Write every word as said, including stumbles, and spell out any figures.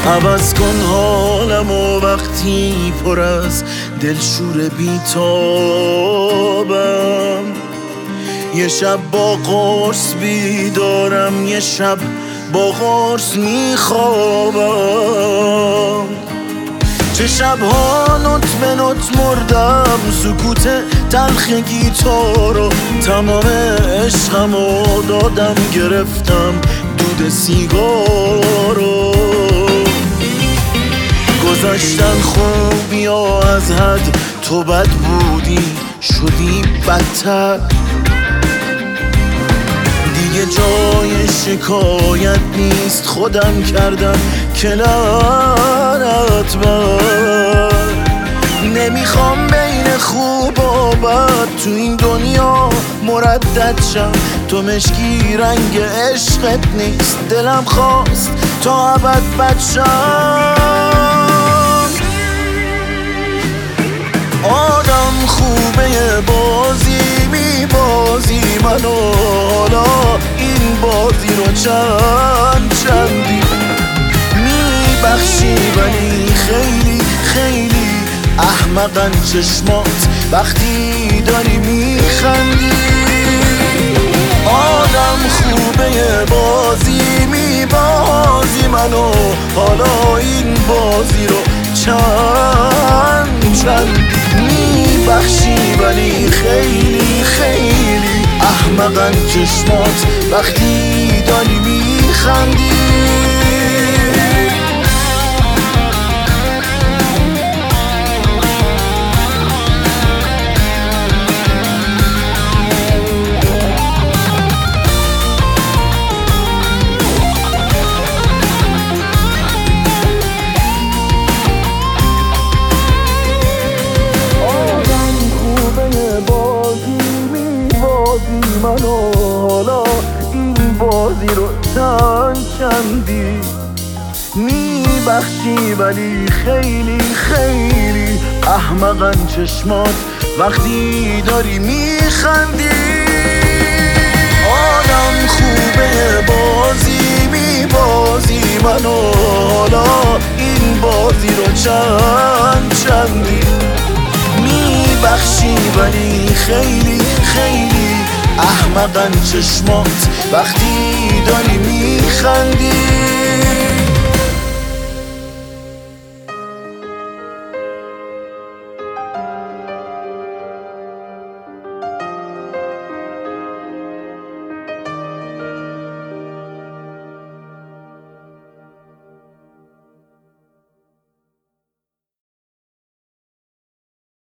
عوض کن حالم و وقتی پر از دلشور بیتابم، یه شب با قرص بیدارم، یه شب با قرص میخوابم. چه شبها نوت به نوت مردم، سکوت تلخ گیتارو تمام عشقمو دادم، گرفتم دود سیگارو. گذشتن خوبی ها از حد، تو بد بودی شدی بدتر، دیگه جای شکایت نیست، خودم کردم که لعنت بر. نمیخوام بین خوب و بد تو این دنیا مردد شم، تو مشکی رنگ عشقت نیست، دلم خواست تا ابد بد شم. آدم خوبه بازی میبازی منو، حالا این بازی رو چند چندی میبخشی، ولی خیلی خیلی احمقن چشمات وقتی داری میخندی. آدم خوبه بازی میبازی منو، حالا این بازی رو چند چندی میبخشی، ولی خیلی خیلی احمقن چشمات وقتی داری میخندی. منو حالا این بازی رو چند چندی میبخشی، ولی خیلی خیلی احمقن چشمات وقتی داری میخندی. آدم خوبه بازی میبازی منو، حالا این بازی رو چند چندی میبخشی، ولی خیلی خیلی احمقن چشمات وقتی داری میخندی.